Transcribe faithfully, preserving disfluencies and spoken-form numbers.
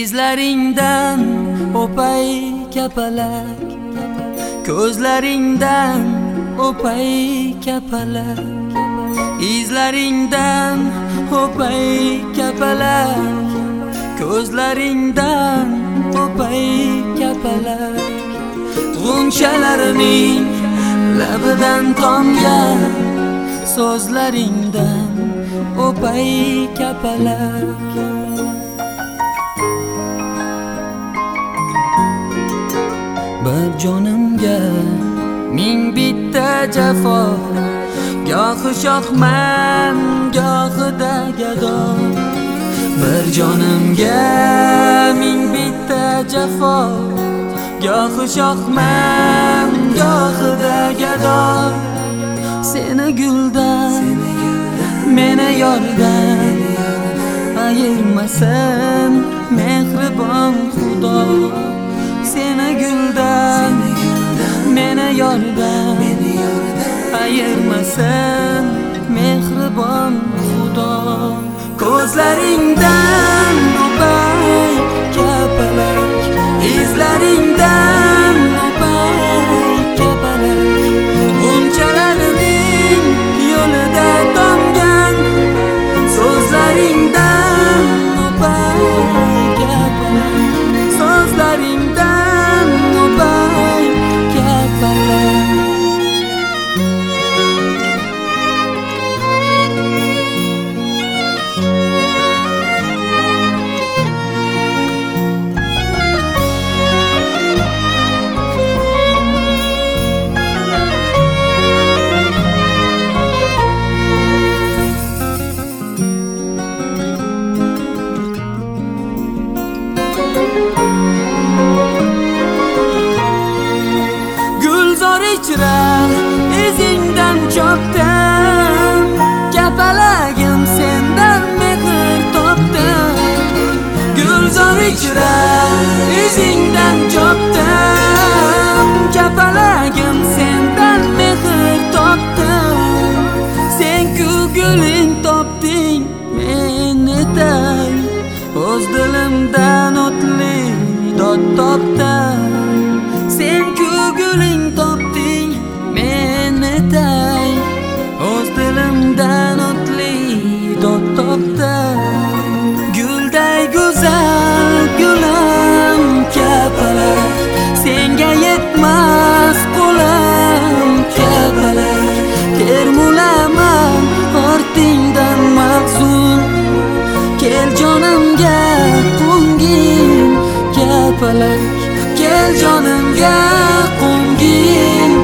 Izlaringdan o'pay kapalak, ko'zlaringdan o'pay kapalak. Izlaringdan o'pay kapalak, ko'zlaringdan o'pay kapalak. G'unchalarining labidan tomgan so'zlaringdan o'pay kapalak. Bir jonimga ming bitta jafo, gohi shohman gohida gado. Bir jonimga ming bitta jafo, gohi shohman gohida gado. Seni guldan, meni yordan ayirmasin mehribon Xudo. Seni guldan, meni yordan ayirmasin mehribon Xudo. Ko'zlaringdan o'pay kapalak, izlaringdan o'pay kapalak. G'unchalarining yo'lida tomgan so'zlaringdan o'pay kapalak, so'zlaringdan o'pay kapalak. Gulzor ichra izingdan chopdim, kapalagim sendan mehr topdim. Gulzor ichra izingdan chopdim, kapalagim sendan mehr topdim. Sen ku guling topding men etay, o'z dilimdan o'tli dod topdim. Sen ku guling topding men etay, o'z dilimdan o'tli dod topdim. Gulday go'zal gulim kapalak, senga yetmas qo'lim kapalak. Termulaman ortingdan mahzun, kel jonimga qo'ngin kapalak, kel jonimga qo'ngin